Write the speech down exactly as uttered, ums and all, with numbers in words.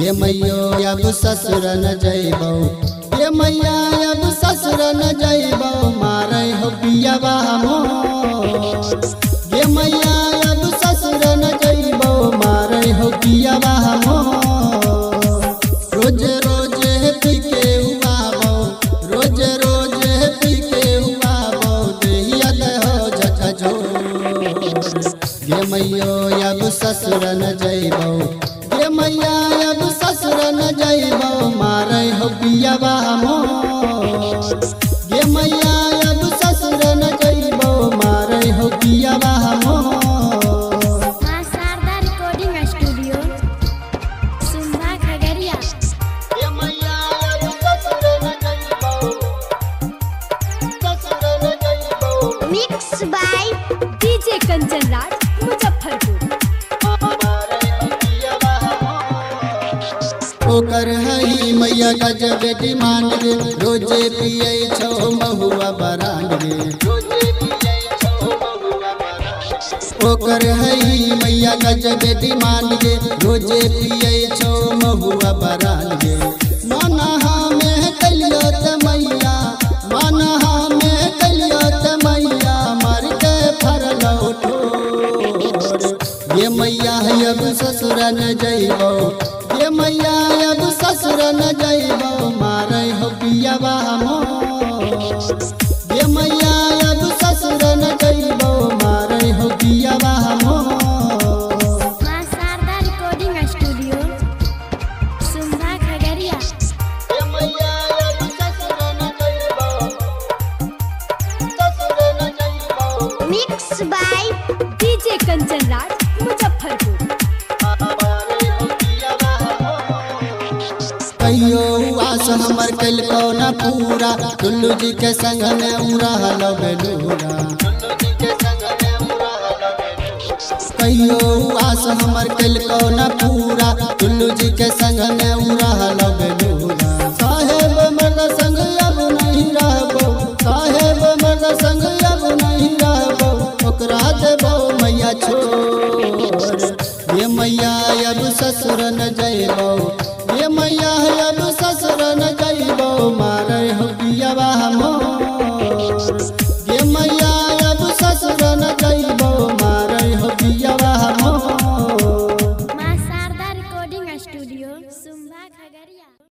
ये मैयो अब ससुर न जइबो, ये मैया अब ससुर न जइबो, मारे हो पियावा मोर। ये मैया अब ससुर न जइबो, मारे हो पियावा मोर। रोज रोज पी के उबाबो, रोज रोज पी के उबाबो, देहिया हो झकझोर। ये मैयो अब ससुर न जइबो, ये मैया अब ससुर न जइबो, मारे हो पियावा मोर। ये मैया अब ससुर न जइबो, मारे हो पियावा मोर। मां शारदा रिकॉर्डिंग स्टूडियो सुंबा खगड़िया। ये मैया अब ससुर न जइबो, ससुर न जइबो, mix by DJ Kanchan Raj Muzaffarpur. ओकर हई मैया गजब डिमांड गे, रोजे पिए छो महुआ बरांड गे। ओकर हई मैया गजब डिमांड गे, रोजे पिए छो महुआ बरांड गे। मानहा में कलियो त मैया, मानहा में कलियो त मैया, मार के फरलो ठोर। ये मैया अब ससुर न जइबो, ये मैया अब ससुर न जइबो, मारे हो पियावा मोर। ये मैया अब ससुर न जइबो, मारे हो पियावा मोर। मां शारदा रिकॉर्डिंग स्टूडियो सुंबा खगड़िया। ये मैया अब ससुर न जइबो, ससुर न जइबो, mix by DJ Kanchan Raj Muzaffarpur. कहियो आस हमर कल न पूरा, टुल्लू जी के संग में उड़ल बेलूरा। कहियो आस हमर कल न पूरा, टुल्लू जी के संग में उड़ल बेलूरा। साहेब मर्द संग अब नहीं रहबो, साहेब मर्द संग अब नहीं रहबो, ओकरा देबो मैया छोड़। ये मैया अब ससुर न जइबो, ये मैया अब ससुर न जइबो, मारे हो पियावा मोर।